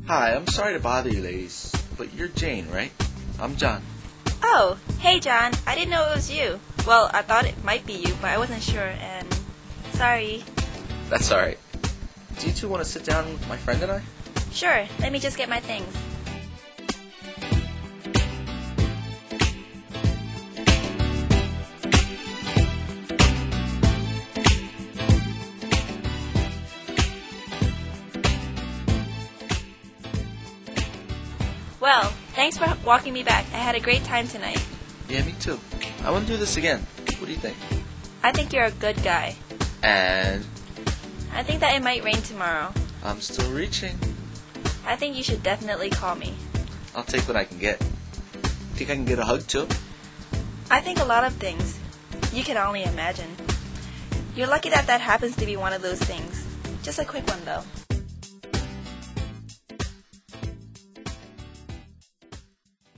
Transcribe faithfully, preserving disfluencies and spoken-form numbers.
Hi, I'm sorry to bother you ladies, but you're Jane, right? I'm John. Oh, hey John. I didn't know it was you. Well, I thought it might be you, but I wasn't sure, and sorry. That's alright. Do you two want to sit down with my friend and I? Sure, let me just get my things. Well, thanks for walking me back. I had a great time tonight. Yeah, me too. I want to do this again. What do you think? I think you're a good guy. And I think that it might rain tomorrow. I'm still reaching. I think you should definitely call me. I'll take what I can get. Think I can get a hug too? I think a lot of things. You can only imagine. You're lucky that that happens to be one of those things. Just a quick one though.